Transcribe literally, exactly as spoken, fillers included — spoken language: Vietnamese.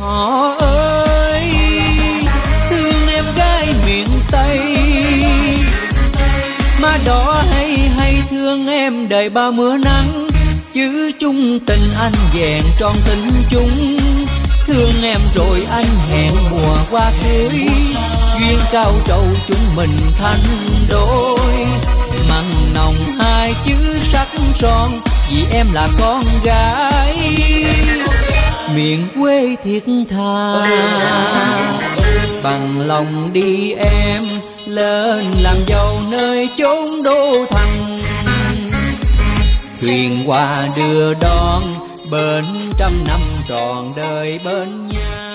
họ ơi, thương em gái miền Tây. Má đỏ hay hay thương em đời bao mưa nắng, chứ chung tình anh vẹn tròn tình chung. Thương em rồi anh hẹn mùa qua tươi, duyên cao trầu chúng mình thành đôi. Mặn nồng hai chữ sắc son, vì em là con gái miền quê thiết tha. Bằng lòng đi em lên làm dâu nơi chốn đô thành, thuyền qua đưa đón bên trăm năm tròn đời bên nhau.